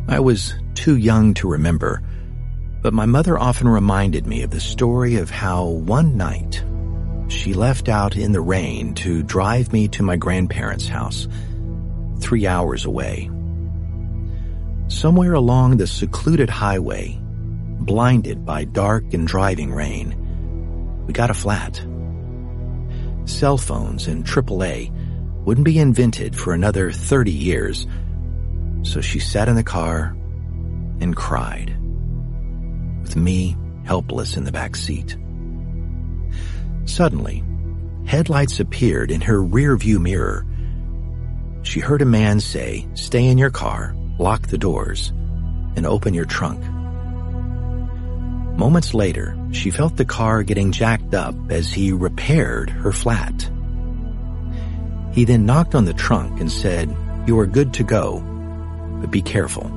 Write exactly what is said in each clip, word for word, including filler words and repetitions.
I was too young to remember, but my mother often reminded me of the story of how one night she left out in the rain to drive me to my grandparents' house, three hours away. Somewhere along the secluded highway, blinded by dark and driving rain, we got a flat. Cell phones and triple A wouldn't be invented for another thirty years, so she sat in the car and cried, with me helpless in the back seat. Suddenly, headlights appeared in her rearview mirror. She heard a man say, "Stay in your car, lock the doors, and open your trunk." Moments later, she felt the car getting jacked up as he repaired her flat. He then knocked on the trunk and said, "You are good to go, but be careful."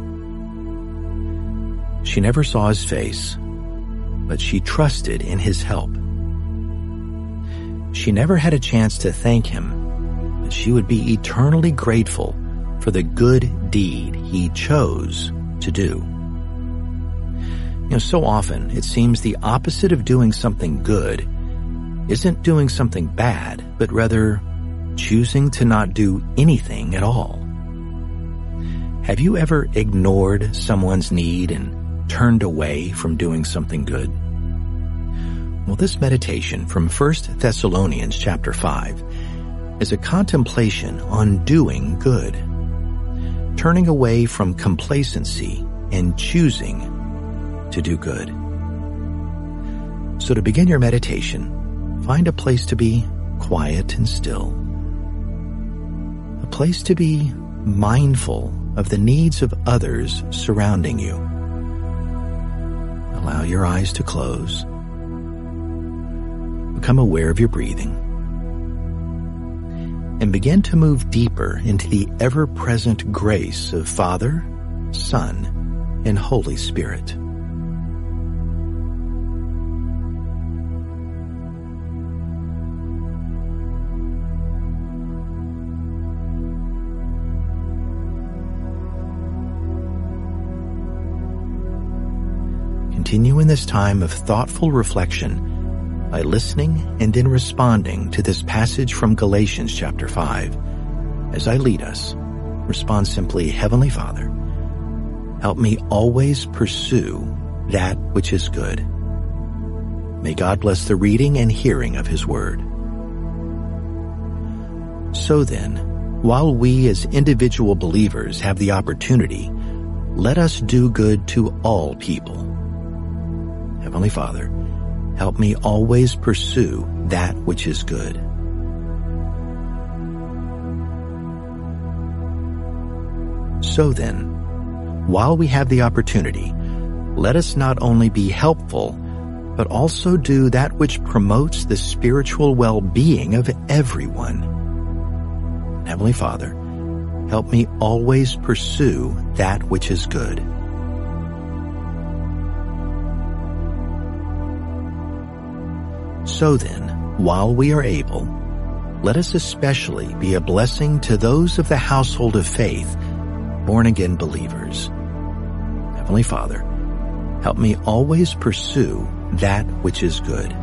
She never saw his face, but she trusted in his help. She never had a chance to thank him, but she would be eternally grateful for the good deed he chose to do. You know, so often it seems the opposite of doing something good isn't doing something bad, but rather choosing to not do anything at all. Have you ever ignored someone's need and turned away from doing something good? Well, this meditation from First Thessalonians chapter five is a contemplation on doing good, turning away from complacency and choosing to do good. So to begin your meditation, find a place to be quiet and still, a place to be mindful of the needs of others surrounding you. Allow your eyes to close. Become aware of your breathing. And begin to move deeper into the ever-present grace of Father, Son, and Holy Spirit. Continue in this time of thoughtful reflection by listening and then responding to this passage from Galatians chapter five. As I lead us, respond simply, "Heavenly Father, help me always pursue that which is good." May God bless the reading and hearing of His Word. So then, while we as individual believers have the opportunity, let us do good to all people. Heavenly Father, help me always pursue that which is good. So then, while we have the opportunity, let us not only be helpful, but also do that which promotes the spiritual well-being of everyone. Heavenly Father, help me always pursue that which is good. So then, while we are able, let us especially be a blessing to those of the household of faith, born-again believers. Heavenly Father, help me always pursue that which is good.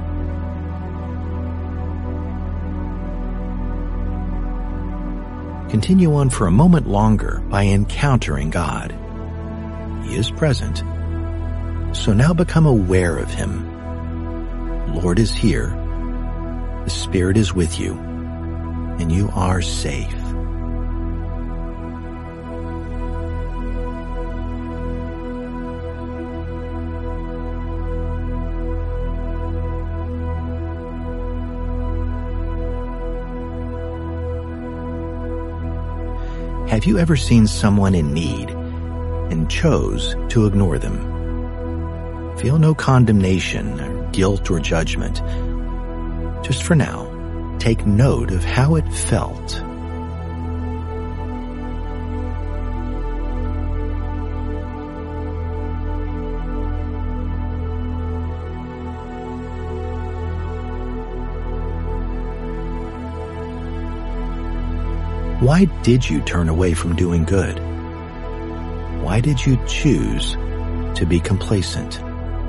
Continue on for a moment longer by encountering God. He is present, so now become aware of Him. The Lord is here, the Spirit is with you, and you are safe. Have you ever seen someone in need and chose to ignore them? Feel no condemnation or guilt or judgment. Just for now, take note of how it felt. Why did you turn away from doing good? Why did you choose to be complacent?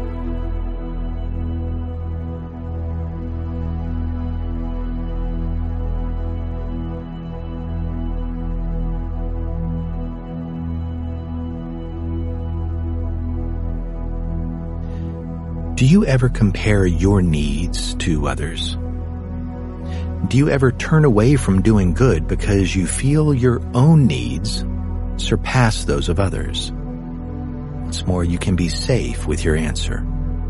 Do you ever compare your needs to others? Do you ever turn away from doing good because you feel your own needs surpass those of others? Once more, you can be safe with your answer.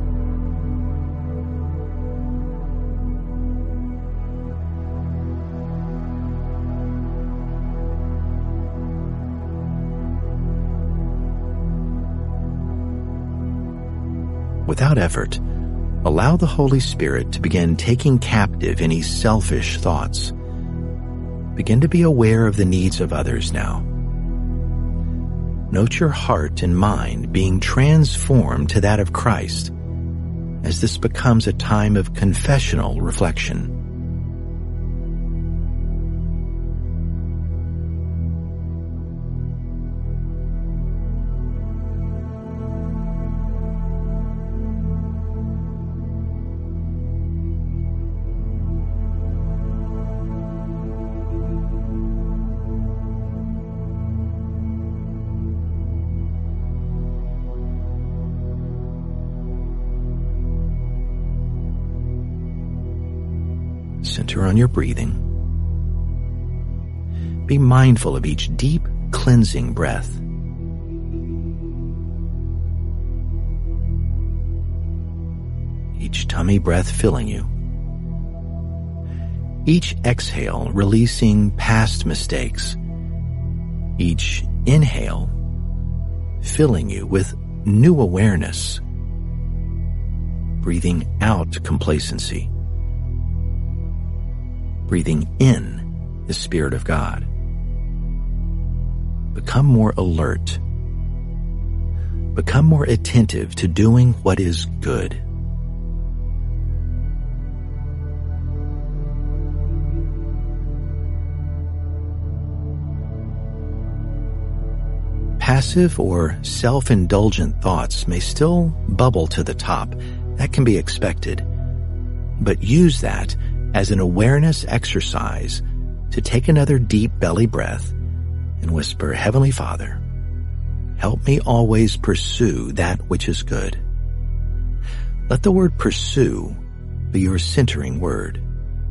Without effort, allow the Holy Spirit to begin taking captive any selfish thoughts. Begin to be aware of the needs of others now. Note your heart and mind being transformed to that of Christ as this becomes a time of confessional reflection. Center on your breathing. Be mindful of each deep, cleansing breath. Each tummy breath filling you. Each exhale releasing past mistakes. Each inhale filling you with new awareness. Breathing out complacency. Breathing in the Spirit of God. Become more alert. Become more attentive to doing what is good. Passive or self-indulgent thoughts may still bubble to the top. That can be expected. But use that as an awareness exercise to take another deep belly breath and whisper, Heavenly Father, help me always pursue that which is good. Let the word pursue be your centering word.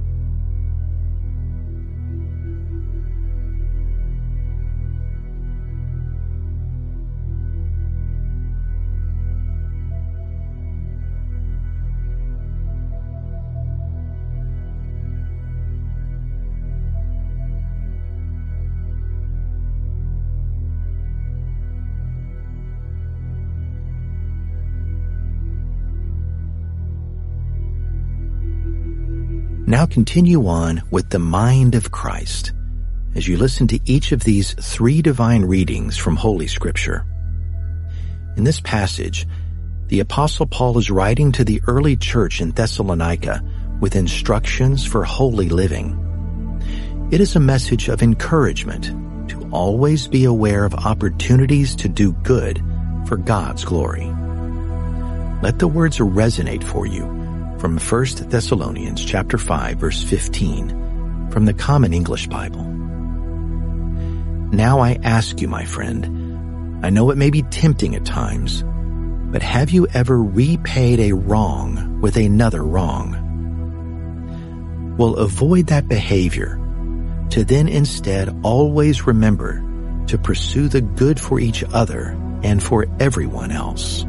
Now continue on with the mind of Christ as you listen to each of these three divine readings from Holy Scripture. In this passage, the Apostle Paul is writing to the early church in Thessalonica with instructions for holy living. It is a message of encouragement to always be aware of opportunities to do good for God's glory. Let the words resonate for you from First Thessalonians chapter five, verse fifteen, from the Common English Bible. Now I ask you, my friend, I know it may be tempting at times, but have you ever repaid a wrong with another wrong? Well, avoid that behavior to then instead always remember to pursue the good for each other and for everyone else.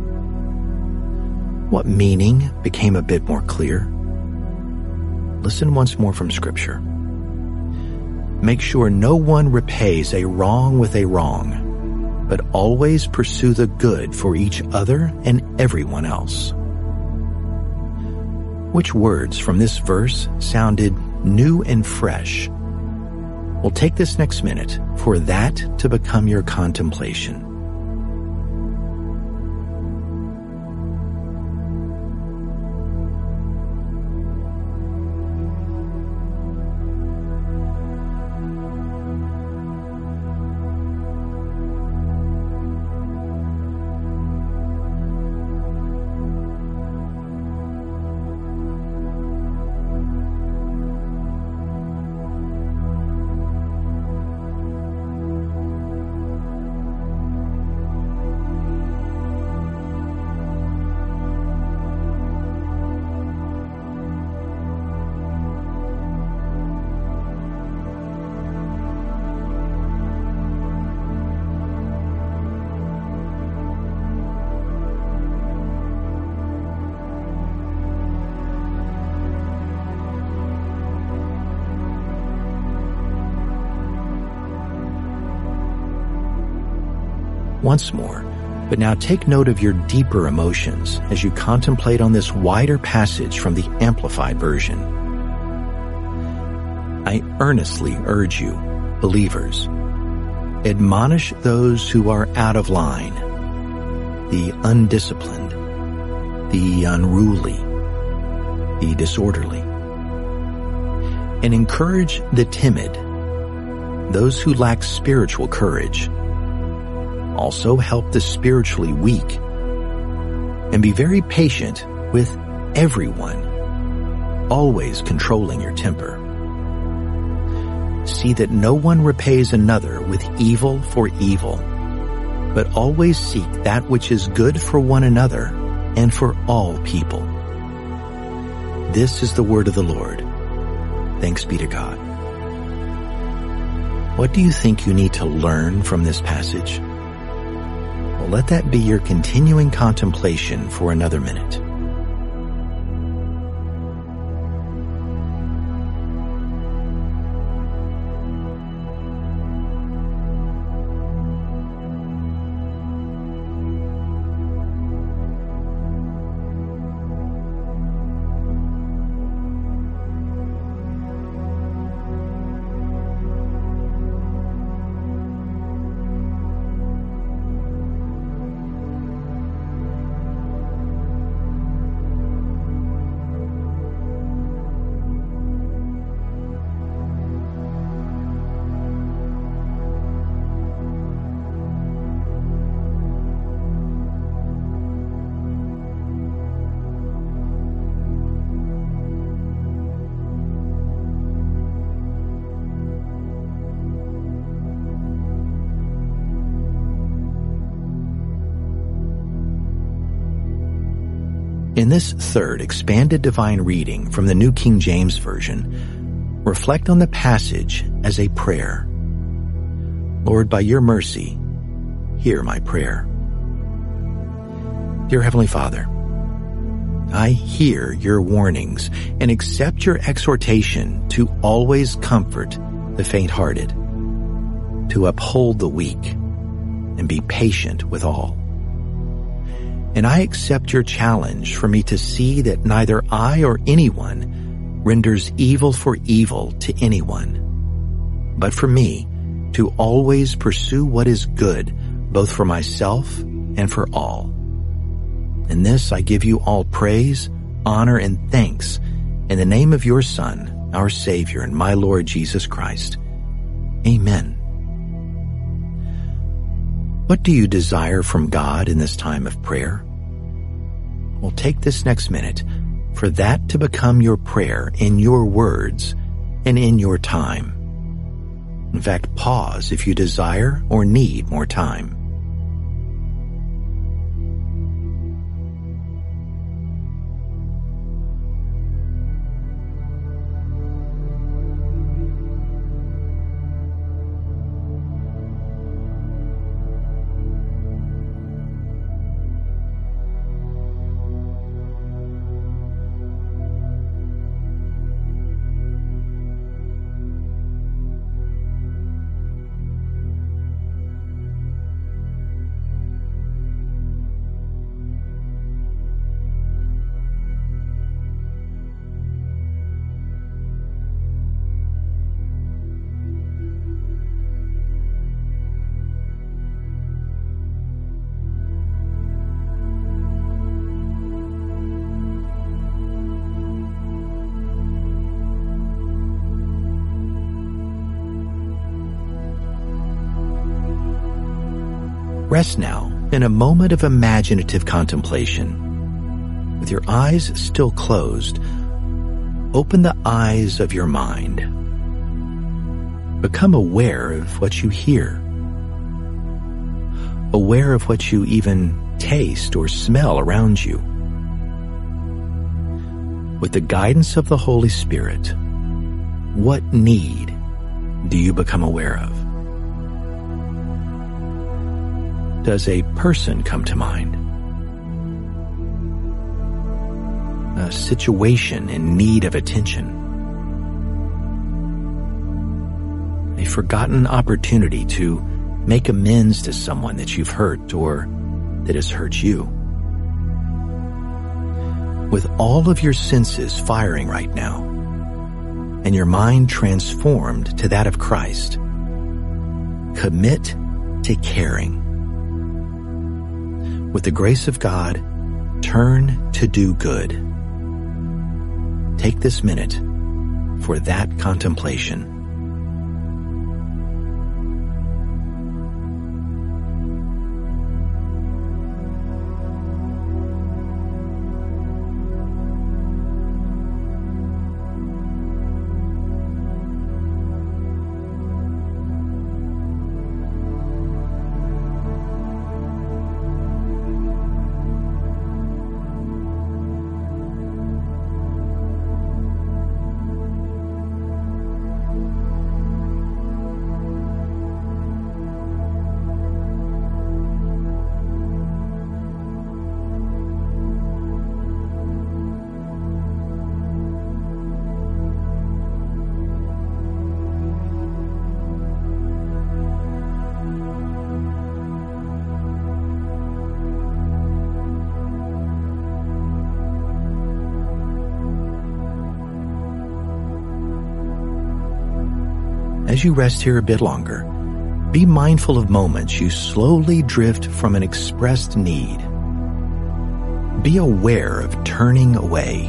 What meaning became a bit more clear? Listen once more from Scripture. Make sure no one repays a wrong with a wrong, but always pursue the good for each other and everyone else. Which words from this verse sounded new and fresh? We'll take this next minute for that to become your contemplation. once more, but now take note of your deeper emotions as you contemplate on this wider passage from the Amplified Version. I earnestly urge you, believers, admonish those who are out of line, the undisciplined, the unruly, the disorderly, and encourage the timid, those who lack spiritual courage. Also help the spiritually weak, and be very patient with everyone, always controlling your temper. See that no one repays another with evil for evil, but always seek that which is good for one another and for all people. This is the word of the Lord. Thanks be to God. What do you think you need to learn from this passage? Well, let that be your continuing contemplation for another minute. In this third expanded divine reading from the New King James Version, reflect on the passage as a prayer. Lord, by your mercy, hear my prayer. Dear Heavenly Father, I hear your warnings and accept your exhortation to always comfort the faint-hearted, to uphold the weak, and be patient with all. And I accept your challenge for me to see that neither I or anyone renders evil for evil to anyone, but for me to always pursue what is good, both for myself and for all. In this I give you all praise, honor, and thanks in the name of your Son, our Savior, and my Lord Jesus Christ. Amen. What do you desire from God in this time of prayer? Well, take this next minute for that to become your prayer in your words and in your time. In fact, pause if you desire or need more time. Rest now in a moment of imaginative contemplation. With your eyes still closed, open the eyes of your mind. Become aware of what you hear. Aware of what you even taste or smell around you. With the guidance of the Holy Spirit, what need do you become aware of? Does a person come to mind? A situation in need of attention? A forgotten opportunity to Make amends to someone that you've hurt or that has hurt you. With all of your senses firing right now, and your mind transformed to that of Christ, commit to caring. With the grace of God, turn to do good. Take this minute for that contemplation. As you rest here a bit longer, be mindful of moments you slowly drift from an expressed need. Be aware of turning away.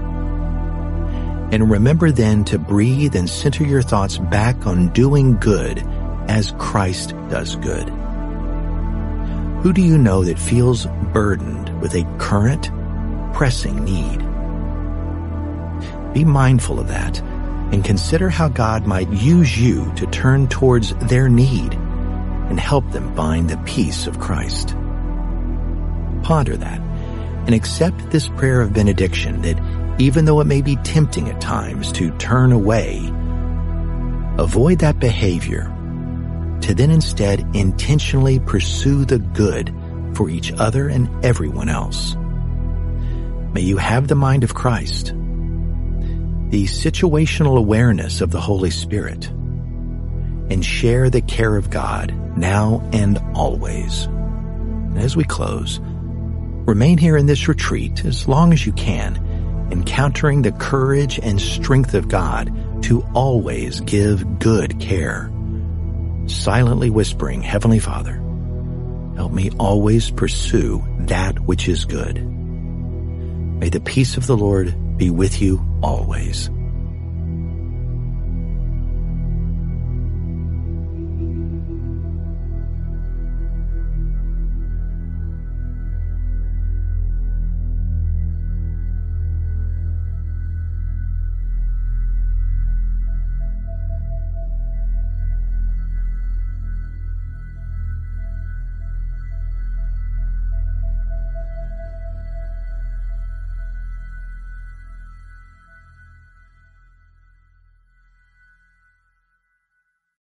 And remember then to breathe and center your thoughts back on doing good as Christ does good. Who do you know that feels burdened with a current, pressing need? Be mindful of that and consider how God might use you to turn towards their need and help them find the peace of Christ. Ponder that and accept this prayer of benediction that even though it may be tempting at times to turn away, avoid that behavior to then instead intentionally pursue the good for each other and everyone else. May you have the mind of Christ, the situational awareness of the Holy Spirit, and share the care of God now and always. And as we close, remain here in this retreat as long as you can, encountering the courage and strength of God to always give good care, silently whispering, Heavenly Father, help me always pursue that which is good. May the peace of the Lord be with you always.